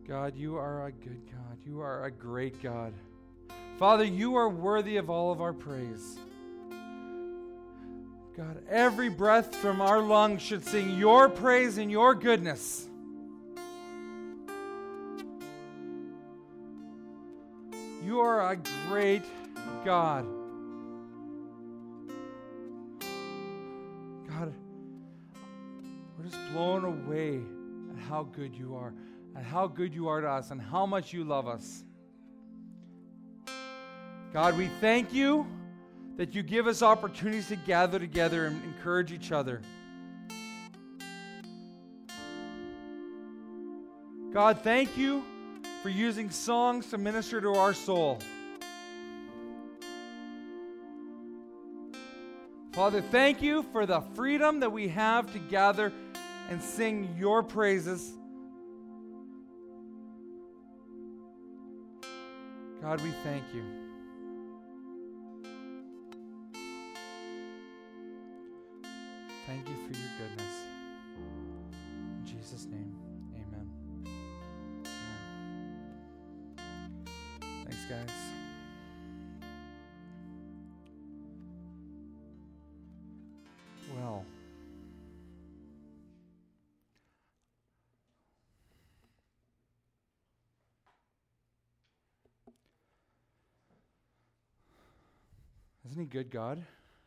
God, you are a good God. You are a great God. Father, you are worthy of all of our praise. God, every breath from our lungs should sing your praise and your goodness. You are a great God. God, we're just blown away at how good you are, and how good you are to us, and how much you love us. God, we thank you that you give us opportunities to gather together and encourage each other. God, thank you for using songs to minister to our soul. Father, thank you for the freedom that we have to gather and sing your praises. God, we thank you. Thank you for your goodness. In Jesus' name, amen. Amen. Thanks, guys. Well, isn't he good, God?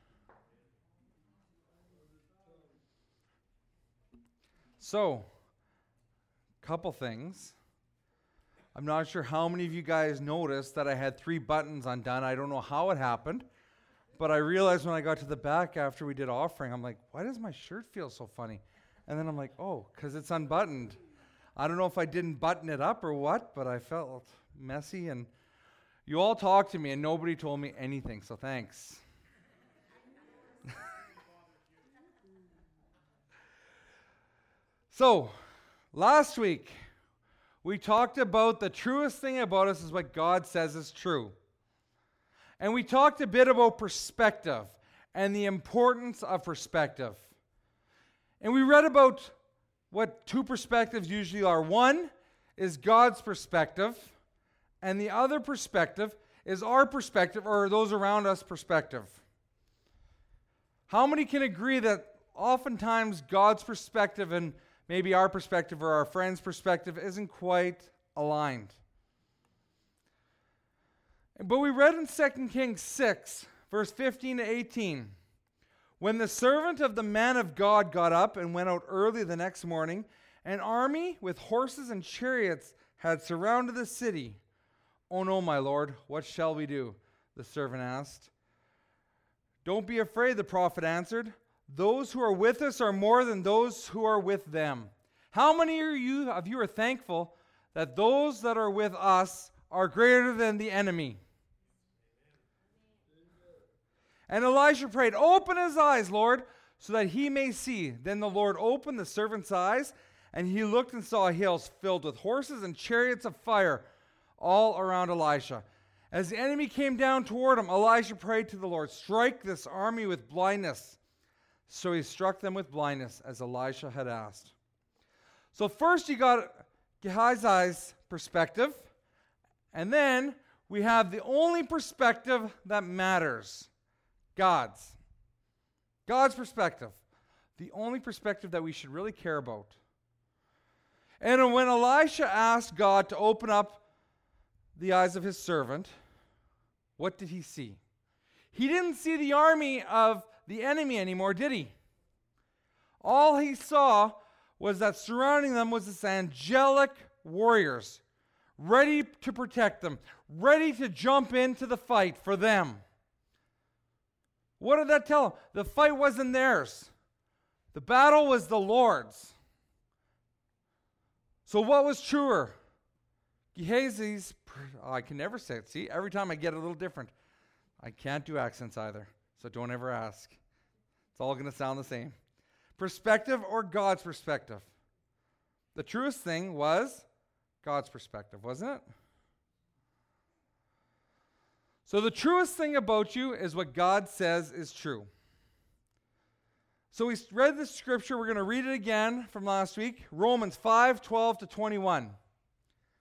So, couple things. I'm not sure how many of you guys noticed that I had 3 buttons undone. I don't know how it happened, but I realized when I got to the back after we did offering, I'm like, why does my shirt feel so funny? And then I'm like, oh, because it's unbuttoned. I don't know if I didn't button it up or what, but I felt messy, and you all talked to me and nobody told me anything, so thanks. So, last week, we talked about the truest thing about us is what God says is true. And we talked a bit about perspective and the importance of perspective. And we read about what 2 perspectives usually are. One is God's perspective, and the other perspective is our perspective, or those around us' perspective. How many can agree that oftentimes God's perspective and maybe our perspective or our friend's perspective isn't quite aligned? But we read in 2 Kings 6, verse 15 to 18, when the servant of the man of God got up and went out early the next morning, an army with horses and chariots had surrounded the city. "Oh no, my lord, what shall we do?" the servant asked. "Don't be afraid," the prophet answered. "Those who are with us are more than those who are with them." How many of you are thankful that those that are with us are greater than the enemy? And Elijah prayed, "Open his eyes, Lord, so that he may see." Then the Lord opened the servant's eyes, and he looked and saw hills filled with horses and chariots of fire all around Elisha. As the enemy came down toward him, Elijah prayed to the Lord, "Strike this army with blindness." So he struck them with blindness, as Elisha had asked. So first you got Gehazi's perspective, and then we have the only perspective that matters. God's perspective. The only perspective that we should really care about. And when Elisha asked God to open up the eyes of his servant, what did he see? He didn't see the army of the enemy anymore, did he? All he saw was that surrounding them was this angelic warriors, ready to protect them, ready to jump into the fight for them. What did that tell him? The fight wasn't theirs. The battle was the Lord's. So what was truer? Gehazi's, I can never say it. See, every time I get a little different. I can't do accents either, so don't ever ask. It's all going to sound the same. Perspective or God's perspective? The truest thing was God's perspective, wasn't it? So the truest thing about you is what God says is true. So we read this scripture. We're going to read it again from last week. Romans 5:12 to 21.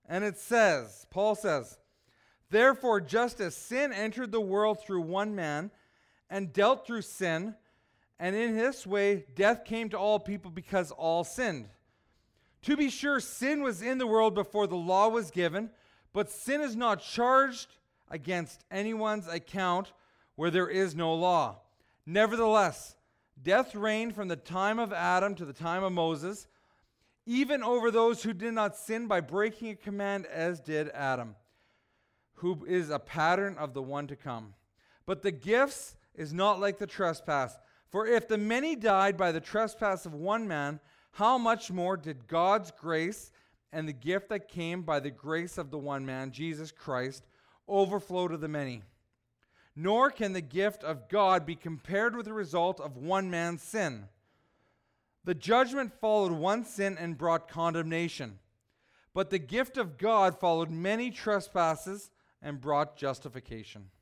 And it says, Paul says, therefore, just as sin entered the world through one man, and dealt through sin, and in this way death came to all people because all sinned. To be sure, sin was in the world before the law was given, but sin is not charged against anyone's account where there is no law. Nevertheless, death reigned from the time of Adam to the time of Moses, even over those who did not sin by breaking a command, as did Adam, who is a pattern of the one to come. But the gifts is not like the trespass. For if the many died by the trespass of one man, how much more did God's grace and the gift that came by the grace of the one man, Jesus Christ, overflow to the many? Nor can the gift of God be compared with the result of one man's sin. The judgment followed one sin and brought condemnation. But the gift of God followed many trespasses and brought justification.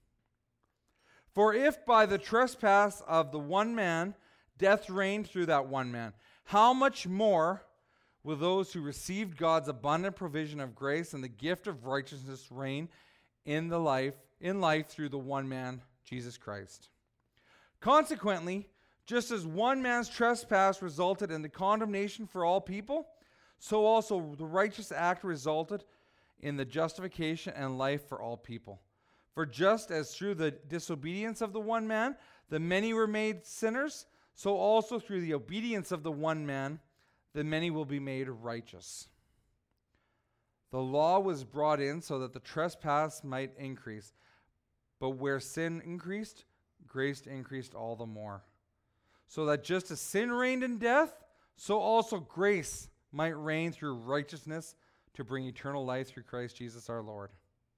For if by the trespass of the one man death reigned through that one man, how much more will those who received God's abundant provision of grace and the gift of righteousness reign in life through the one man, Jesus Christ? Consequently, just as one man's trespass resulted in the condemnation for all people, so also the righteous act resulted in the justification and life for all people. For just as through the disobedience of the one man, the many were made sinners, so also through the obedience of the one man, the many will be made righteous. The law was brought in so that the trespass might increase. But where sin increased, grace increased all the more. So that just as sin reigned in death, so also grace might reign through righteousness to bring eternal life through Christ Jesus our Lord.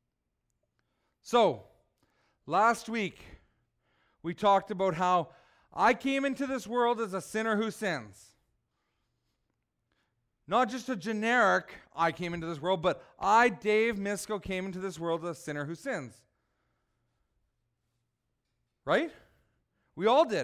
So, last week, we talked about how I came into this world as a sinner who sins. Not just a generic, I came into this world, but I, Dave Misko, came into this world as a sinner who sins. Right? We all did.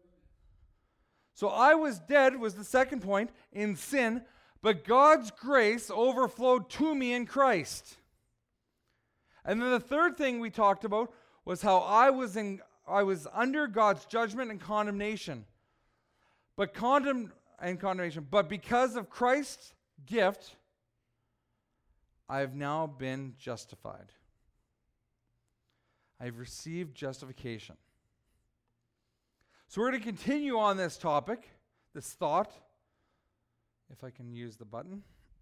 So I was dead, was the second point, in sin, but God's grace overflowed to me in Christ. And then the third thing we talked about was how I was under God's judgment and condemnation. But because of Christ's gift, I have now been justified. I have received justification. So we're going to continue on this topic, this thought, if I can use the button.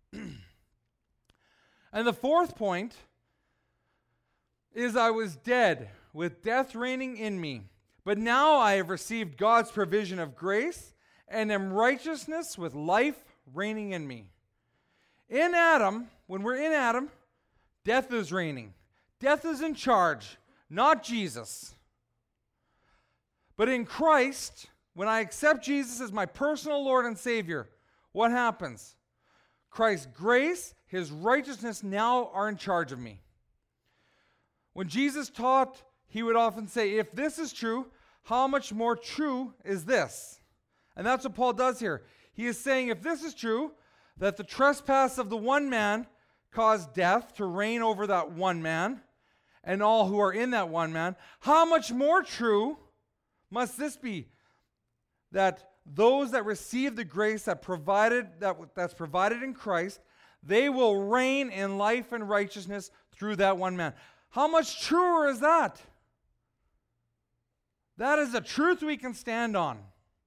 And the fourth point is I was dead, with death reigning in me. But now I have received God's provision of grace and am righteousness with life reigning in me. In Adam, when we're in Adam, death is reigning. Death is in charge, not Jesus. But in Christ, when I accept Jesus as my personal Lord and Savior, what happens? Christ's grace, His righteousness now are in charge of me. When Jesus taught, He would often say, if this is true, how much more true is this? And that's what Paul does here. He is saying, if this is true, that the trespass of the one man caused death to reign over that one man and all who are in that one man, how much more true must this be, that those that receive the grace that's provided in Christ, they will reign in life and righteousness through that one man. How much truer is that? That is a truth we can stand on.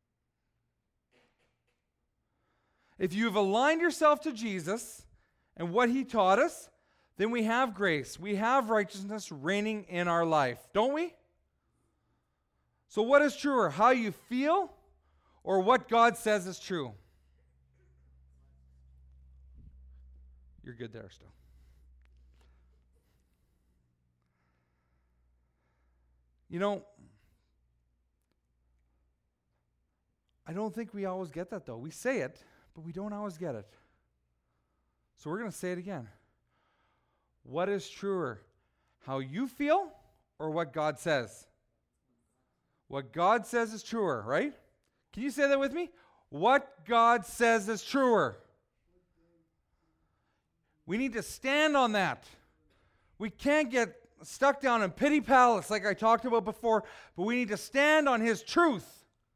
If you've aligned yourself to Jesus and what He taught us, then we have grace. We have righteousness reigning in our life, don't we? So what is truer, how you feel or what God says is true? You're good there still. You know, I don't think we always get that though. We say it, but we don't always get it. So we're going to say it again. What is truer, how you feel or what God says? What God says is truer, right? Can you say that with me? What God says is truer. We need to stand on that. We can't get stuck down in pity palace like I talked about before, but we need to stand on His truth.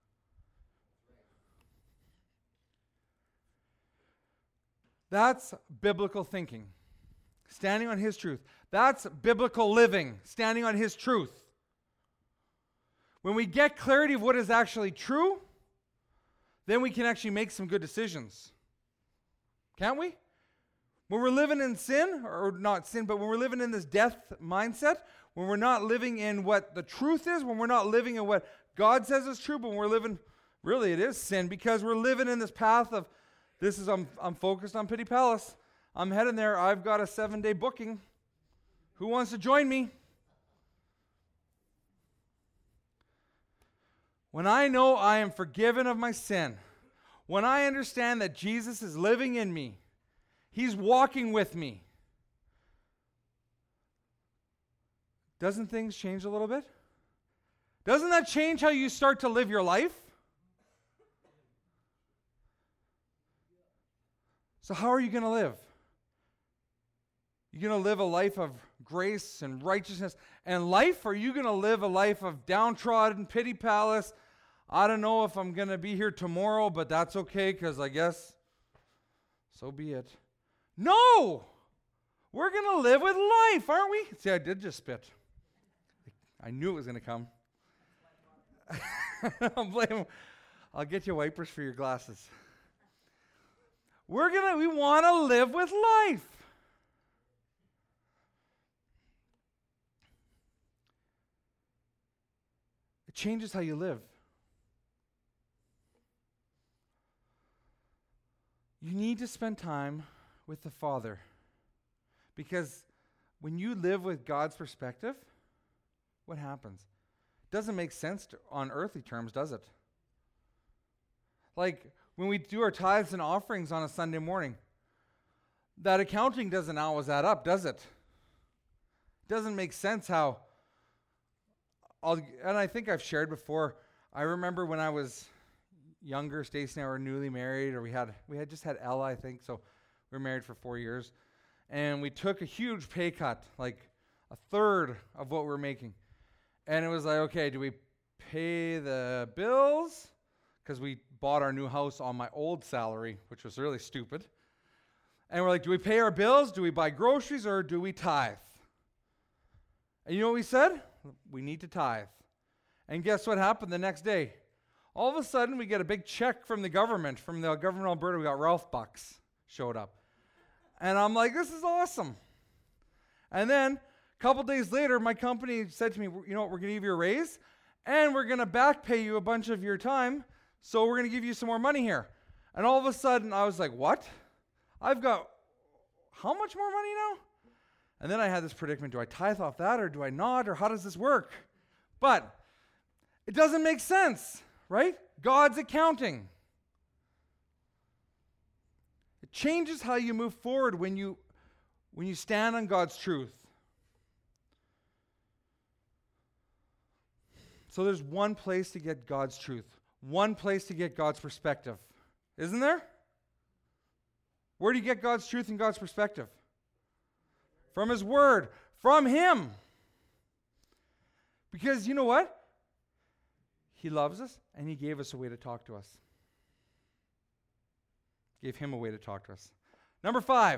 That's biblical thinking. Standing on His truth. That's biblical living. Standing on His truth. When we get clarity of what is actually true, then we can actually make some good decisions. Can't we? When we're living in sin, or not sin, but when we're living in this death mindset, when we're not living in what the truth is, when we're not living in what God says is true, but when we're living, really it is sin, because we're living in this path of, I'm focused on Pity Palace. I'm heading there. I've got a 7-day booking. Who wants to join me? When I know I am forgiven of my sin, when I understand that Jesus is living in me, He's walking with me, doesn't things change a little bit? Doesn't that change how you start to live your life? So how are you going to live? You're going to live a life of grace and righteousness and life? Or are you going to live a life of downtrodden, pity palace? I don't know if I'm going to be here tomorrow, but that's okay because I guess so be it. No! We're going to live with life, aren't we? See, I did just spit. I knew it was going to come. I'll get you wipers for your glasses. We want to live with life. It changes how you live. You need to spend time with the Father. Because when you live with God's perspective, what happens? It doesn't make sense on earthly terms, does it? Like when we do our tithes and offerings on a Sunday morning, that accounting doesn't always add up, does it? It doesn't make sense how, and I think I've shared before, I remember when I was younger, Stacey and I were newly married, or we had just had Ella, I think, so we were married for 4 years, and we took a huge pay cut, like a third of what we were making, and it was like, okay, do we pay the bills? Because we bought our new house on my old salary, which was really stupid. And we're like, do we pay our bills? Do we buy groceries? Or do we tithe? And you know what we said? We need to tithe. And guess what happened the next day? All of a sudden, we get a big check from the government of Alberta. We got Ralph Bucks showed up. And I'm like, this is awesome. And then a couple days later, my company said to me, you know what, we're going to give you a raise, and we're going to back pay you a bunch of your time, so we're going to give you some more money here. And all of a sudden, I was like, what? I've got how much more money now? And then I had this predicament. Do I tithe off that or do I not? Or how does this work? But it doesn't make sense, right? God's accounting. It changes how you move forward when you stand on God's truth. So there's one place to get God's truth. One place to get God's perspective. Isn't there? Where do you get God's truth and God's perspective? From His Word. From Him. Because you know what? He loves us and He gave us a way to talk to us. Gave Him a way to talk to us. Number 5.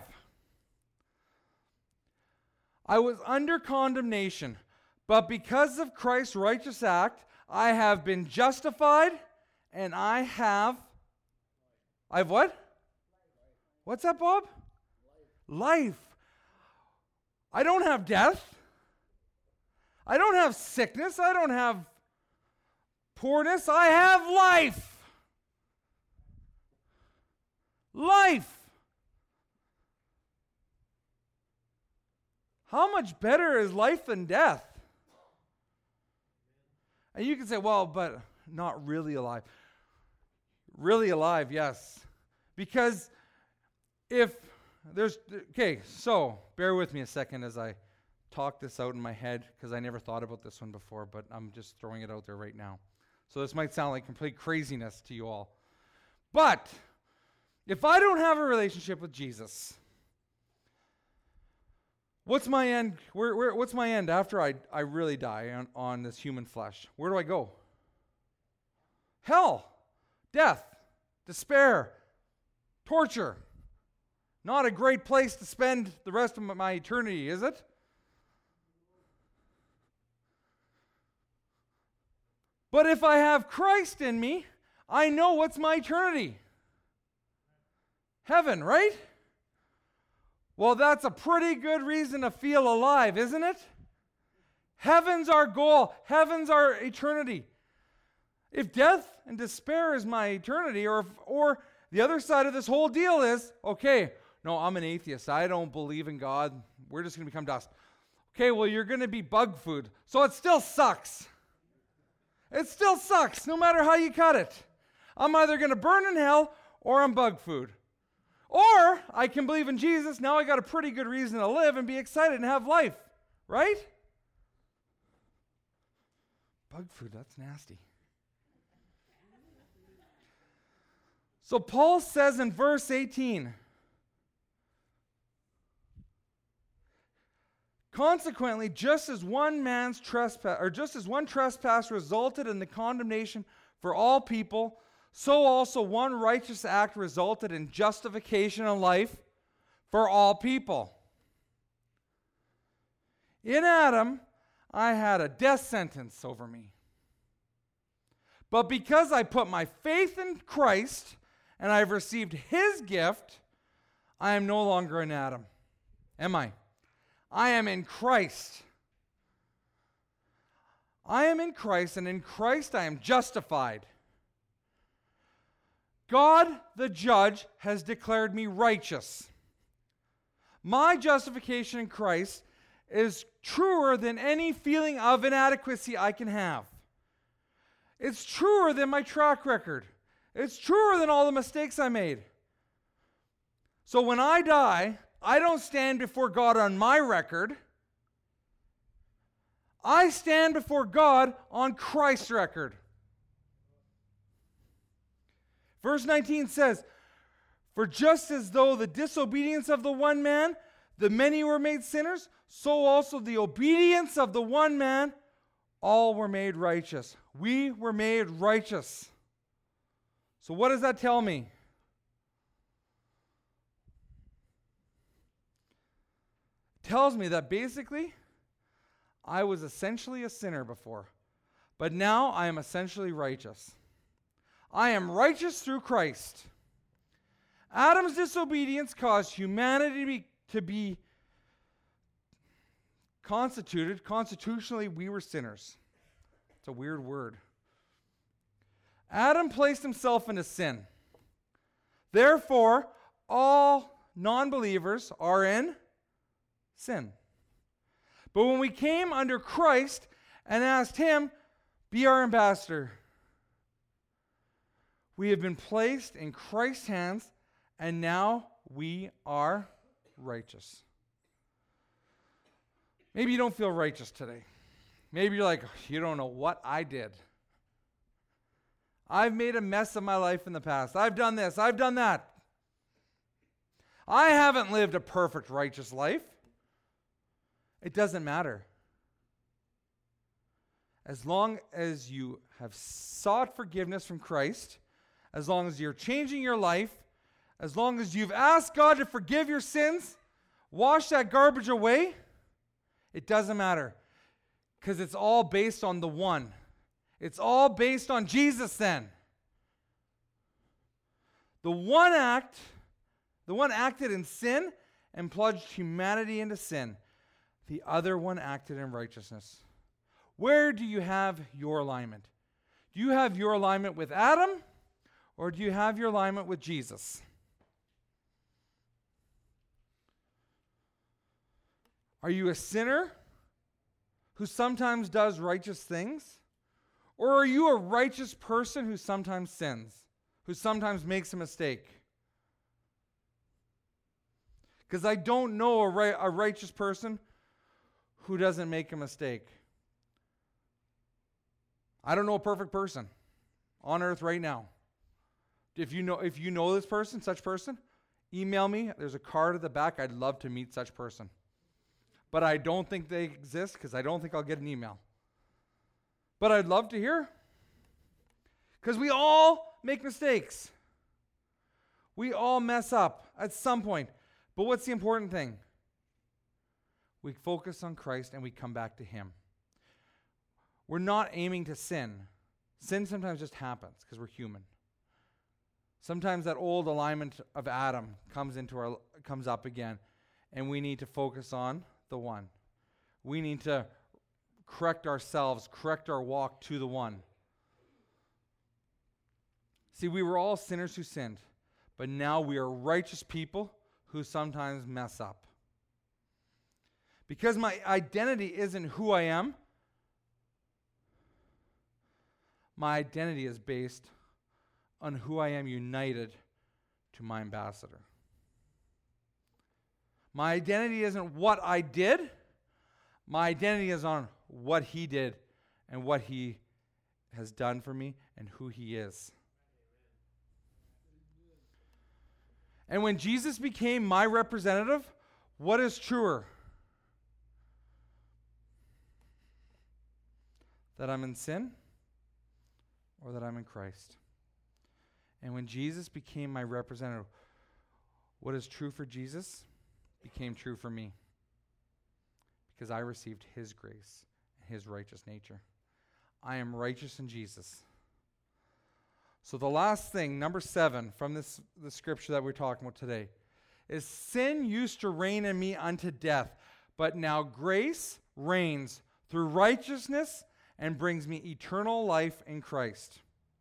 I was under condemnation, but because of Christ's righteous act, I have been justified. And I've what? What's that, Bob? Life. I don't have death. I don't have sickness. I don't have poorness. I have life. Life. How much better is life than death? And you can say, well, but not really alive. Really alive, yes. Because so bear with me a second as I talk this out in my head, because I never thought about this one before, but I'm just throwing it out there right now. So this might sound like complete craziness to you all. But if I don't have a relationship with Jesus, What's my end? What's my end after I really die on this human flesh? Where do I go? Hell, death, despair, torture. Not a great place to spend the rest of my eternity, is it? But if I have Christ in me, I know what's my eternity. Heaven, right? Well, that's a pretty good reason to feel alive, isn't it? Heaven's our goal. Heaven's our eternity. If death and despair is my eternity, or the other side of this whole deal is, okay, no, I'm an atheist. I don't believe in God. We're just going to become dust. Okay, well, you're going to be bug food. So it still sucks. It still sucks, no matter how you cut it. I'm either going to burn in hell or I'm bug food. Or I can believe in Jesus. Now I got a pretty good reason to live and be excited and have life. Right? Bug food, that's nasty. So Paul says in verse 18, consequently, just as one trespass resulted in the condemnation for all people, so also one righteous act resulted in justification of life for all people. In Adam, I had a death sentence over me. But because I put my faith in Christ and I've received his gift, I am no longer in Adam. Am I? I am in Christ. I am in Christ, and in Christ I am justified. God, the judge, has declared me righteous. My justification in Christ is truer than any feeling of inadequacy I can have. It's truer than my track record. It's truer than all the mistakes I made. So when I die, I don't stand before God on my record. I stand before God on Christ's record. Verse 19 says, for just as though the disobedience of the one man, the many were made sinners, so also the obedience of the one man, all were made righteous. We were made righteous. So what does that tell me? It tells me that basically I was essentially a sinner before, but now I am essentially righteous. I am righteous through Christ. Adam's disobedience caused humanity to be constituted. Constitutionally, we were sinners. It's a weird word. Adam placed himself into sin. Therefore, all non-believers are in sin. But when we came under Christ and asked him, be our ambassador, we have been placed in Christ's hands, and now we are righteous. Maybe you don't feel righteous today. Maybe you're like, you don't know what I did. I've made a mess of my life in the past. I've done this. I've done that. I haven't lived a perfect, righteous life. It doesn't matter. As long as you have sought forgiveness from Christ, as long as you're changing your life, as long as you've asked God to forgive your sins, wash that garbage away, it doesn't matter. Because it's all based on the one. It's all based on Jesus then. The one acted in sin and plunged humanity into sin. The other one acted in righteousness. Where do you have your alignment? Do you have your alignment with Adam, or do you have your alignment with Jesus? Are you a sinner who sometimes does righteous things? Or are you a righteous person who sometimes sins, who sometimes makes a mistake? Because I don't know a righteous person who doesn't make a mistake. I don't know a perfect person on earth right now. If you know this person, such person, email me. There's a card at the back. I'd love to meet such person. but I don't think they exist because I don't think I'll get an email. But I'd love to hear. Because we all make mistakes. We all mess up at some point. But what's the important thing? We focus on Christ and we come back to Him. We're not aiming to sin. Sin sometimes just happens because we're human. Sometimes that old alignment of Adam comes up again, and we need to focus on the one. We need to correct ourselves, correct our walk to the one. See, we were all sinners who sinned, but now we are righteous people who sometimes mess up. Because my identity isn't who I am, my identity is based on who I am united to my ambassador. My identity isn't what I did. My identity is on what He did and what He has done for me and who He is. And when Jesus became my representative, what is truer? That I'm in sin or that I'm in Christ? And when Jesus became my representative, what is true for Jesus became true for me. Because I received His grace and His righteous nature. I am righteous in Jesus. So the last thing, number 7, from the scripture that we're talking about today, is sin used to reign in me unto death, but now grace reigns through righteousness and brings me eternal life in Christ.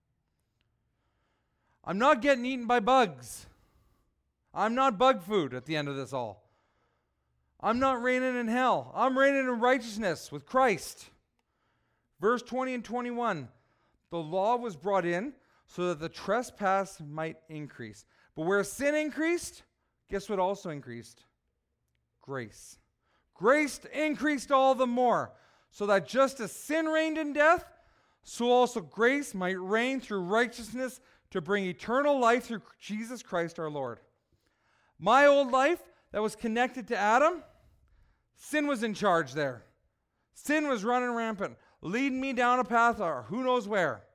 I'm not getting eaten by bugs. I'm not bug food at the end of this all. I'm not reigning in hell. I'm reigning in righteousness with Christ. Verse 20 and 21, the law was brought in so that the trespass might increase. But where sin increased, guess what also increased? Grace. Grace increased all the more, so that just as sin reigned in death, so also grace might reign through righteousness to bring eternal life through Jesus Christ our Lord. My old life that was connected to Adam, sin was in charge there. Sin was running rampant, leading me down a path or who knows where.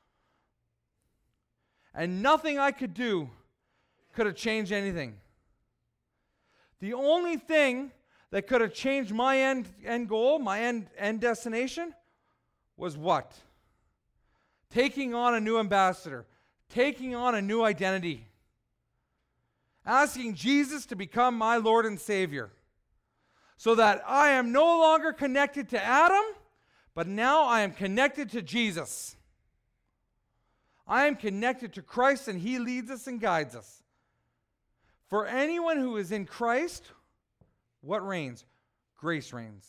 And nothing I could do could have changed anything. The only thing that could have changed my end goal, my end destination, was what? Taking on a new ambassador, taking on a new identity, asking Jesus to become my Lord and Savior, so that I am no longer connected to Adam, but now I am connected to Jesus. I am connected to Christ, and He leads us and guides us. For anyone who is in Christ, what reigns? Grace reigns.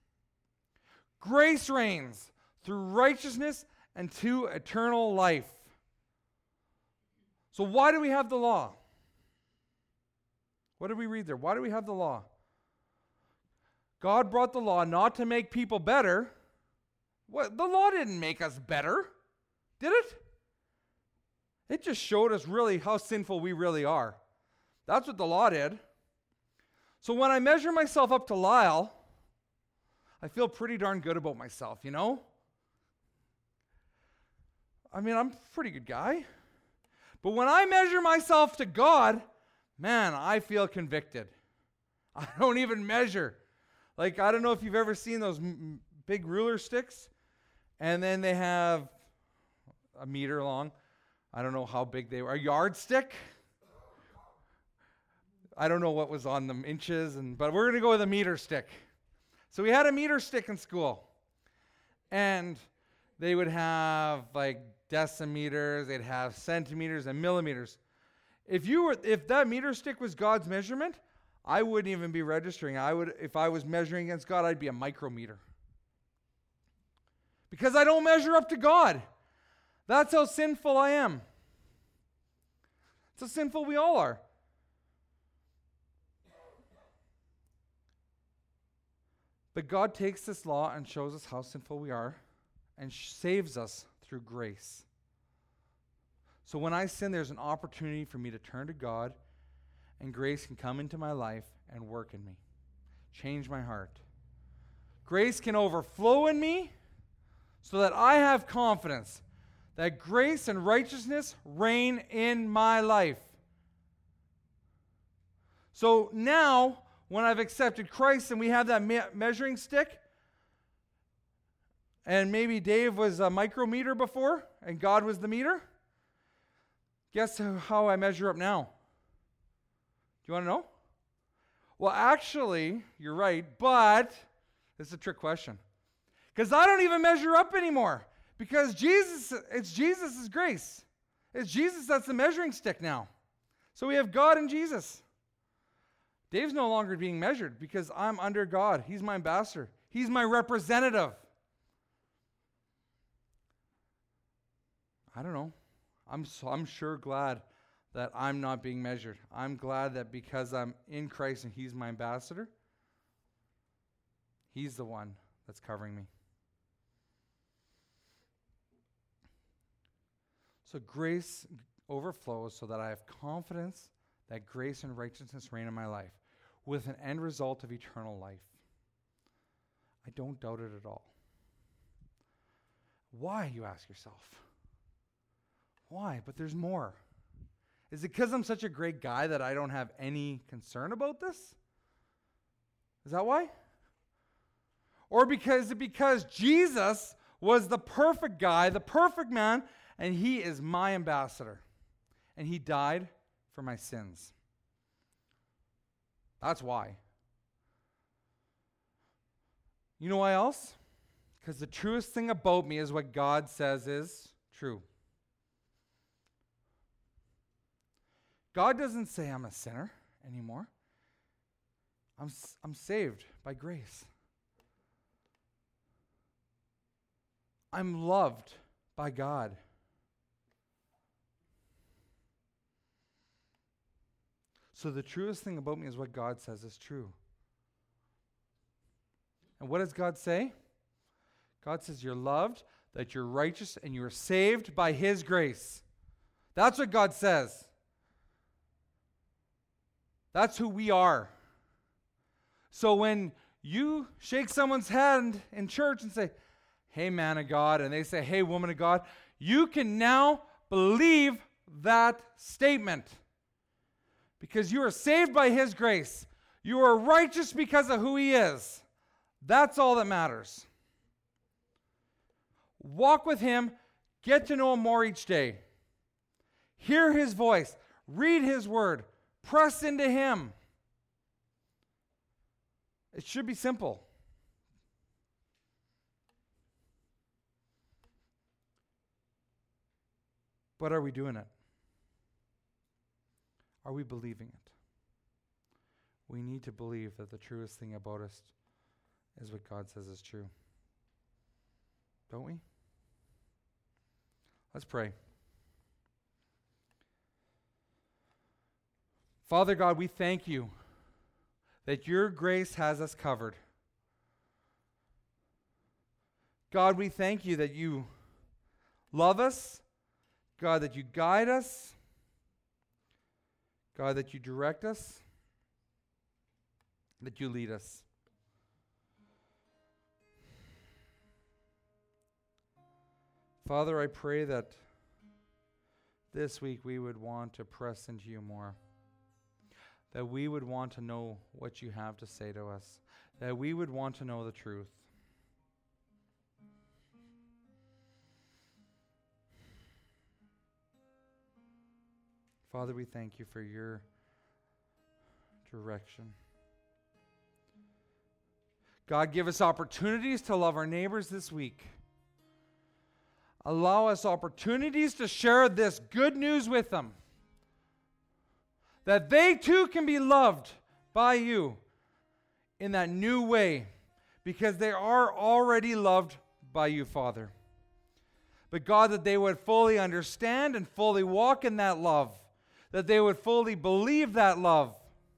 Grace reigns through righteousness and to eternal life. So why do we have the law? What did we read there? Why do we have the law? God brought the law not to make people better. What? The law didn't make us better, did it? It just showed us really how sinful we really are. That's what the law did. So when I measure myself up to Lyle, I feel pretty darn good about myself, you know? I mean, I'm a pretty good guy. But when I measure myself to God, man, I feel convicted. I don't even measure. Like, I don't know if you've ever seen those big ruler sticks, and then they have a meter long. I don't know how big they were. A yardstick? I don't know what was on them, inches, but we're going to go with a meter stick. So we had a meter stick in school. And they would have like decimeters, they'd have centimeters and millimeters. If that meter stick was God's measurement, I wouldn't even be registering. If I was measuring against God, I'd be a micrometer. Because I don't measure up to God. That's how sinful I am. It's how sinful we all are. But God takes this law and shows us how sinful we are and saves us through grace. So when I sin, there's an opportunity for me to turn to God, and grace can come into my life and work in me. Change my heart. Grace can overflow in me so that I have confidence that grace and righteousness reign in my life. So now, when I've accepted Christ and we have that measuring stick, and maybe Dave was a micrometer before and God was the meter, guess how I measure up now? Do you want to know? Well, actually, you're right, but this is a trick question. Because I don't even measure up anymore. Because it's Jesus' grace. It's Jesus that's the measuring stick now. So we have God and Jesus. Dave's no longer being measured because I'm under God. He's my ambassador. He's my representative. I don't know. I'm sure glad that I'm not being measured. I'm glad that because I'm in Christ and He's my ambassador, He's the one that's covering me. So grace overflows so that I have confidence that grace and righteousness reign in my life with an end result of eternal life. I don't doubt it at all. Why, you ask yourself? Why? But there's more. Is it because I'm such a great guy that I don't have any concern about this? Is that why? Or because Jesus was the perfect guy, the perfect man, and He is my ambassador. And He died for my sins. That's why. You know why else? Because the truest thing about me is what God says is true. God doesn't say I'm a sinner anymore. I'm saved by grace. I'm loved by God. So the truest thing about me is what God says is true. And what does God say? God says you're loved, that you're righteous, and you're saved by His grace. That's what God says. That's who we are. So when you shake someone's hand in church and say, "Hey, man of God," and they say, "Hey, woman of God," you can now believe that statement. Because you are saved by His grace. You are righteous because of who He is. That's all that matters. Walk with Him. Get to know Him more each day. Hear His voice. Read His word. Press into Him. It should be simple. But are we doing it? Are we believing it? We need to believe that the truest thing about us is what God says is true. Don't we? Let's pray. Father God, we thank You that Your grace has us covered. God, we thank You that You love us. God, that You guide us. God, that You direct us, that You lead us. Father, I pray that this week we would want to press into You more, that we would want to know what You have to say to us, that we would want to know the truth. Father, we thank You for Your direction. God, give us opportunities to love our neighbors this week. Allow us opportunities to share this good news with them, that they too can be loved by You in that new way, because they are already loved by You, Father. But God, that they would fully understand and fully walk in that love, that they would fully believe that love.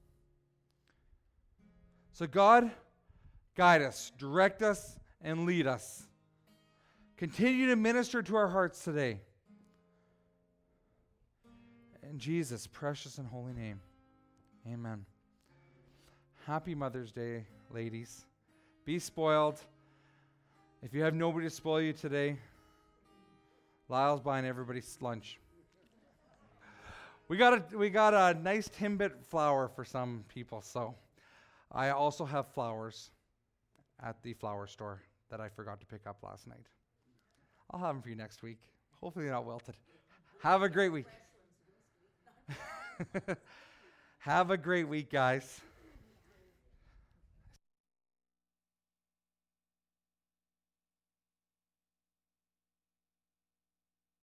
So God, guide us, direct us, and lead us. Continue to minister to our hearts today. In Jesus' precious and holy name, amen. Happy Mother's Day, ladies. Be spoiled. If you have nobody to spoil you today, Lyle's buying everybody's lunch. We got a nice Timbit flower for some people, so I also have flowers at the flower store that I forgot to pick up last night. I'll have them for you next week. Hopefully they're not wilted. Have a great week. Have a great week, guys.